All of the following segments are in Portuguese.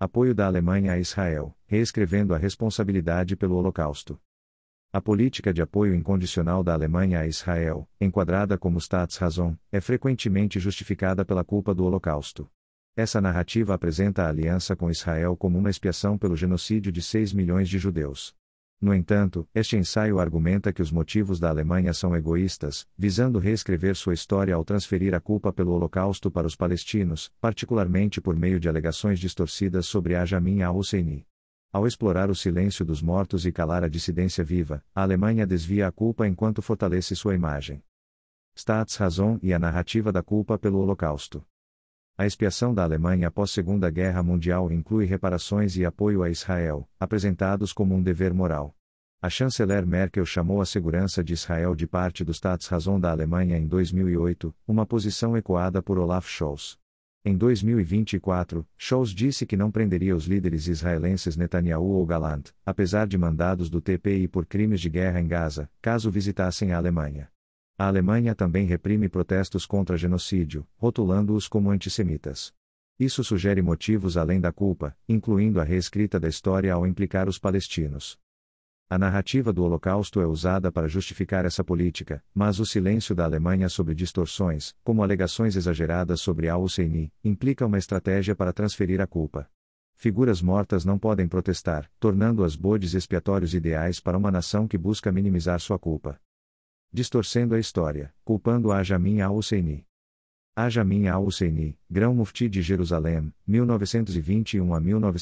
Apoio da Alemanha a Israel, reescrevendo a responsabilidade pelo Holocausto. A política de apoio incondicional da Alemanha a Israel, enquadrada como Staatsräson, é frequentemente justificada pela culpa do Holocausto. Essa narrativa apresenta a aliança com Israel como uma expiação pelo genocídio de 6 milhões de judeus. No entanto, este ensaio argumenta que os motivos da Alemanha são egoístas, visando reescrever sua história ao transferir a culpa pelo Holocausto para os palestinos, particularmente por meio de alegações distorcidas sobre Amin al-Husseini. Ao explorar o silêncio dos mortos e calar a dissidência viva, a Alemanha desvia a culpa enquanto fortalece sua imagem. Staatsräson e a narrativa da culpa pelo Holocausto. A expiação da Alemanha após Segunda Guerra Mundial inclui reparações e apoio a Israel, apresentados como um dever moral. A chanceler Merkel chamou a segurança de Israel de parte do Staatsräson da Alemanha em 2008, uma posição ecoada por Olaf Scholz. Em 2024, Scholz disse que não prenderia os líderes israelenses Netanyahu ou Gallant, apesar de mandados do TPI por crimes de guerra em Gaza, caso visitassem a Alemanha. A Alemanha também reprime protestos contra genocídio, rotulando-os como antissemitas. Isso sugere motivos além da culpa, incluindo a reescrita da história ao implicar os palestinos. A narrativa do Holocausto é usada para justificar essa política, mas o silêncio da Alemanha sobre distorções, como alegações exageradas sobre al-Husseini, implica uma estratégia para transferir a culpa. Figuras mortas não podem protestar, tornando-as bodes expiatórios ideais para uma nação que busca minimizar sua culpa. Distorcendo a história, culpando Amin al-Husseini. Amin al-Husseini, Grão-Mufti de Jerusalém, 1921 a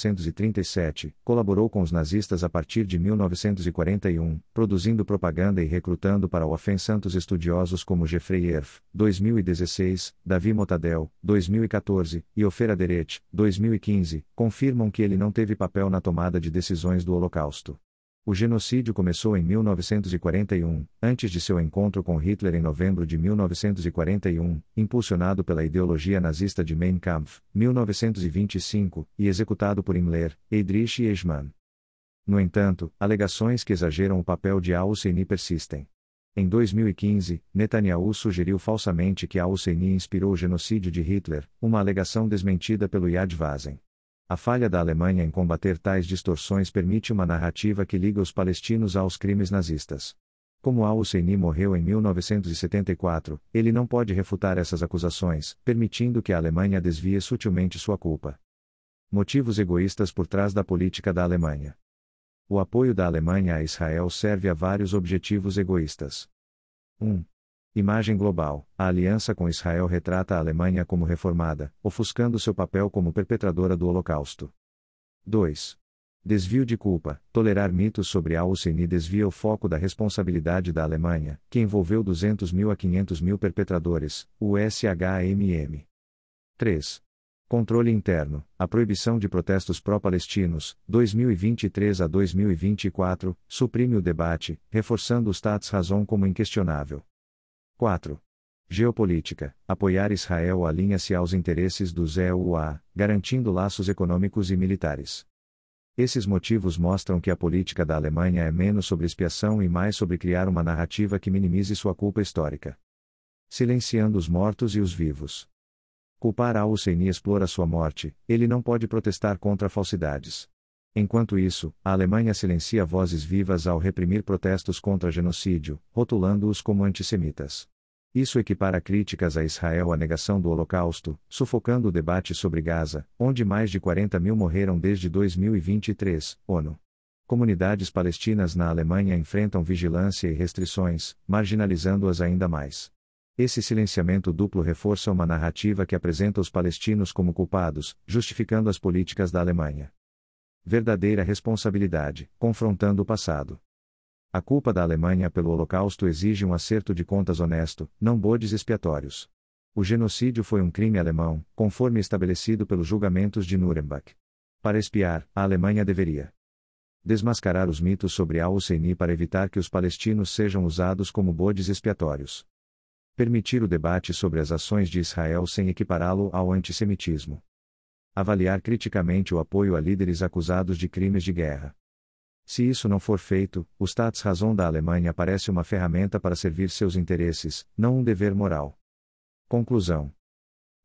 1937, colaborou com os nazistas a partir de 1941, produzindo propaganda e recrutando para o Waffen santos estudiosos como Jeffrey Erf, 2016, Davi Motadel, 2014, e Ofer Aderet, 2015, confirmam que ele não teve papel na tomada de decisões do Holocausto. O genocídio começou em 1941, antes de seu encontro com Hitler em novembro de 1941, impulsionado pela ideologia nazista de Mein Kampf, 1925, e executado por Himmler, Heydrich e Eichmann. No entanto, alegações que exageram o papel de al-Husseini persistem. Em 2015, Netanyahu sugeriu falsamente que al-Husseini inspirou o genocídio de Hitler, uma alegação desmentida pelo Yad Vashem. A falha da Alemanha em combater tais distorções permite uma narrativa que liga os palestinos aos crimes nazistas. Como al-Husseini morreu em 1974, ele não pode refutar essas acusações, permitindo que a Alemanha desvie sutilmente sua culpa. Motivos egoístas por trás da política da Alemanha. O apoio da Alemanha a Israel serve a vários objetivos egoístas. 1. Imagem global. A aliança com Israel retrata a Alemanha como reformada, ofuscando seu papel como perpetradora do Holocausto. 2. Desvio de culpa. Tolerar mitos sobre al-Husseini desvia o foco da responsabilidade da Alemanha, que envolveu 200 mil a 500 mil perpetradores, o SHMM. 3. Controle interno. A proibição de protestos pró-palestinos, 2023 a 2024, suprime o debate, reforçando o Staatsräson como inquestionável. 4. Geopolítica. Apoiar Israel alinha-se aos interesses dos EUA, garantindo laços econômicos e militares. Esses motivos mostram que a política da Alemanha é menos sobre expiação e mais sobre criar uma narrativa que minimize sua culpa histórica. Silenciando os mortos e os vivos. Culpar al-Husseini explora sua morte, ele não pode protestar contra falsidades. Enquanto isso, a Alemanha silencia vozes vivas ao reprimir protestos contra genocídio, rotulando-os como antissemitas. Isso equipara críticas a Israel à negação do Holocausto, sufocando o debate sobre Gaza, onde mais de 40 mil morreram desde 2023, ONU. Comunidades palestinas na Alemanha enfrentam vigilância e restrições, marginalizando-as ainda mais. Esse silenciamento duplo reforça uma narrativa que apresenta os palestinos como culpados, justificando as políticas da Alemanha. Verdadeira responsabilidade, confrontando o passado. A culpa da Alemanha pelo Holocausto exige um acerto de contas honesto, não bodes expiatórios. O genocídio foi um crime alemão, conforme estabelecido pelos julgamentos de Nuremberg. Para expiar, a Alemanha deveria desmascarar os mitos sobre al-Husseini para evitar que os palestinos sejam usados como bodes expiatórios. Permitir o debate sobre as ações de Israel sem equipará-lo ao antissemitismo. Avaliar criticamente o apoio a líderes acusados de crimes de guerra. Se isso não for feito, o Staatsräson da Alemanha parece uma ferramenta para servir seus interesses, não um dever moral. Conclusão.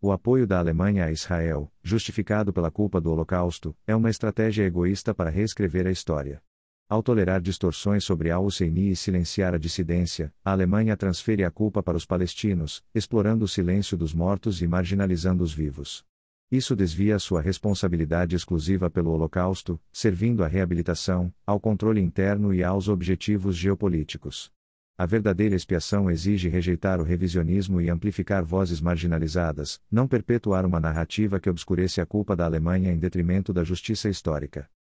O apoio da Alemanha a Israel, justificado pela culpa do Holocausto, é uma estratégia egoísta para reescrever a história. Ao tolerar distorções sobre Al-Husseini e silenciar a dissidência, a Alemanha transfere a culpa para os palestinos, explorando o silêncio dos mortos e marginalizando os vivos. Isso desvia sua responsabilidade exclusiva pelo Holocausto, servindo à reabilitação, ao controle interno e aos objetivos geopolíticos. A verdadeira expiação exige rejeitar o revisionismo e amplificar vozes marginalizadas, não perpetuar uma narrativa que obscurece a culpa da Alemanha em detrimento da justiça histórica.